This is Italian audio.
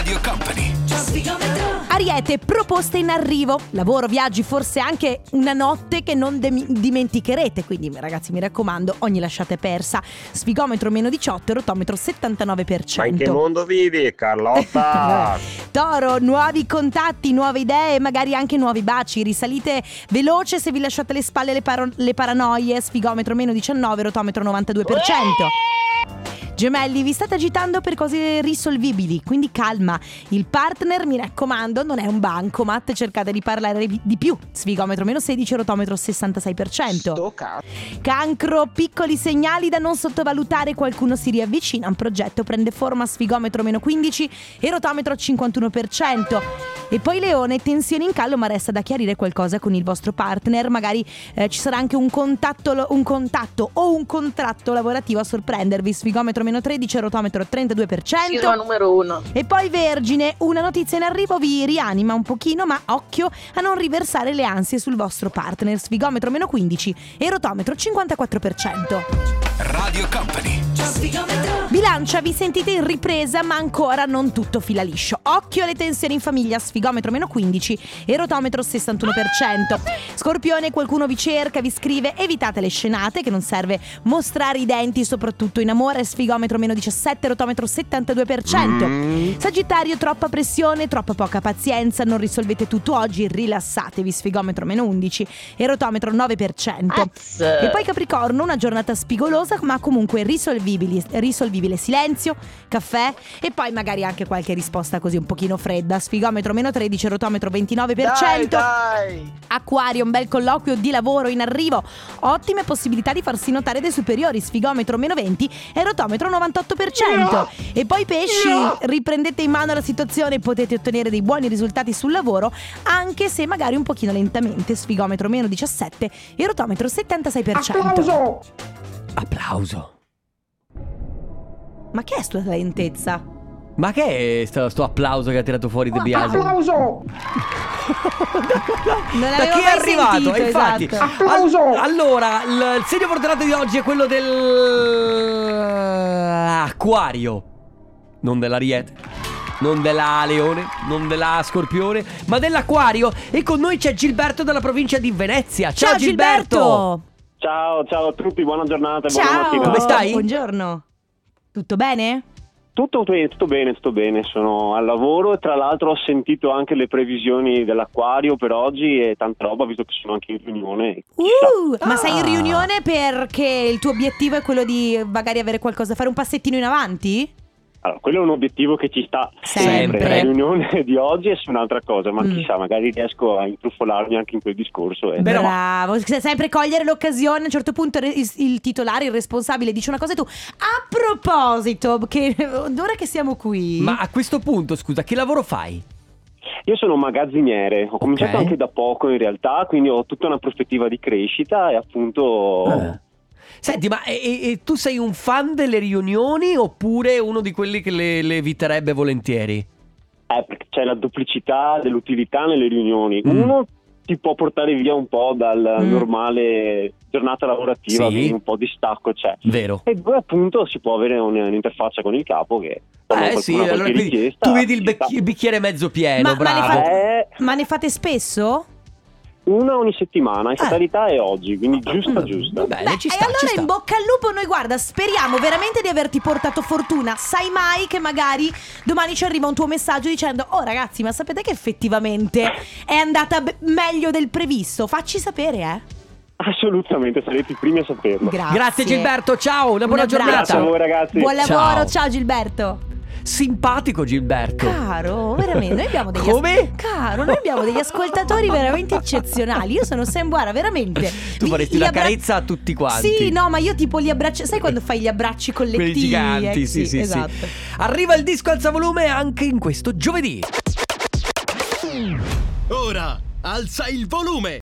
Radio Company. Ariete, proposte in arrivo. Lavoro, viaggi, forse anche una notte che non dimenticherete. Quindi ragazzi, mi raccomando, ogni lasciata è persa. Sfigometro meno 18, rotometro 79%. Ma in che mondo vivi, Carlotta? Toro, nuovi contatti, nuove idee, magari anche nuovi baci. Risalite veloce se vi lasciate alle spalle le paranoie. Sfigometro meno 19, rotometro 92%. Gemelli, vi state agitando per cose risolvibili, quindi calma. Il partner, mi raccomando, non è un bancomat, cercate di parlare di più. Sfigometro meno 16, rotometro 66%. Cancro, piccoli segnali da non sottovalutare, qualcuno si riavvicina, un progetto prende forma. Sfigometro meno 15 e rotometro 51%. E poi Leone, tensioni in callo, ma resta da chiarire qualcosa con il vostro partner. Magari ci sarà anche un contatto o un contratto lavorativo a sorprendervi. Sfigometro meno 13, rotometro 32%. Sfida numero 1. E poi Vergine, una notizia in arrivo vi rianima un pochino, ma occhio a non riversare le ansie sul vostro partner. Sfigometro meno 15 e rotometro 54%. Radio Company. Bilancia, vi sentite in ripresa, ma ancora non tutto fila liscio. Occhio alle tensioni in famiglia. Sfigometro meno 15 e rotometro 61%. Scorpione, qualcuno vi cerca, vi scrive, evitate le scenate, che non serve mostrare i denti, soprattutto in amore. Sfigometro meno 17, rotometro 72%. Sagittario, troppa pressione, troppa poca pazienza, non risolvete tutto oggi, rilassatevi. Sfigometro meno 11 e rotometro 9%. E poi Capricorno, una giornata spigolosa, ma comunque risolvibile. Silenzio, caffè e poi magari anche qualche risposta così un pochino fredda. Sfigometro meno 13, rotometro 29%. Dai. Acquario, un bel colloquio di lavoro in arrivo, ottime possibilità di farsi notare dai superiori. Sfigometro meno 20 e rotometro 98%. E poi Pesci, riprendete in mano la situazione e potete ottenere dei buoni risultati sul lavoro, anche se magari un pochino lentamente. Sfigometro meno 17 e rotometro 76%. Applauso. Ma che è sta lentezza? Ma che è sto applauso che ha tirato fuori De Biasi? Applauso. Non Da l'avevo chi è mai arrivato? sentito, Infatti. esatto. Applauso. Allora, il segno fortunato di oggi è quello dell'Acquario. Non dell'Ariete, non della Leone, non della Scorpione, ma dell'Acquario. E con noi c'è Gilberto dalla provincia di Venezia. Ciao Gilberto! Ciao a tutti, buona giornata, buona Ciao. mattina. Come stai? Buongiorno. Tutto bene? Tutto bene, sono al lavoro e tra l'altro ho sentito anche le previsioni dell'Acquario per oggi e tanta roba, visto che sono anche in riunione. Ma sei in riunione perché il tuo obiettivo è quello di magari avere qualcosa, fare un passettino in avanti? Allora, quello è un obiettivo che ci sta Sempre. La riunione di oggi è su un'altra cosa, ma chissà, magari riesco a intrufolarmi anche in quel discorso. Bravo, sempre cogliere l'occasione. A un certo punto il titolare, il responsabile dice una cosa e tu, a proposito, che ora che siamo qui. Ma a questo punto, scusa, che lavoro fai? Io sono un magazziniere, ho cominciato anche da poco in realtà, quindi ho tutta una prospettiva di crescita e appunto... Senti, ma e tu sei un fan delle riunioni oppure uno di quelli che le eviterebbe volentieri? Perché c'è la duplicità dell'utilità nelle riunioni. Uno ti può portare via un po' dal normale giornata lavorativa, Sì. quindi un po' di stacco c'è. Vero. E due, appunto, si può avere un'interfaccia con il capo che Sì, allora quindi tu vedi il bicchiere mezzo pieno, bravo. Ma ne fate spesso? Una ogni settimana, in fatalità è oggi, quindi giusta. Bene, ci E sta, allora ci sta. in bocca al lupo. Noi guarda, speriamo veramente di averti portato fortuna. Sai mai che magari domani ci arriva un tuo messaggio dicendo: oh ragazzi, ma sapete che effettivamente è andata meglio del previsto? Facci sapere, Assolutamente, sarete i primi a saperlo. Grazie Gilberto, ciao, una buona abbraccio. giornata. Grazie a voi ragazzi. Buon lavoro, Ciao. ciao Gilberto. Simpatico Gilberto. Caro, veramente, noi abbiamo degli Come? Caro, noi abbiamo degli ascoltatori veramente eccezionali. Io sono sempre, guarda, veramente. Tu faresti una carezza a tutti quanti. Sì, no, ma io tipo li abbraccio. Sai quando fai gli abbracci collettivi? Quelli giganti, sì. esatto. Arriva il disco alza volume anche in questo giovedì. Ora alza il volume.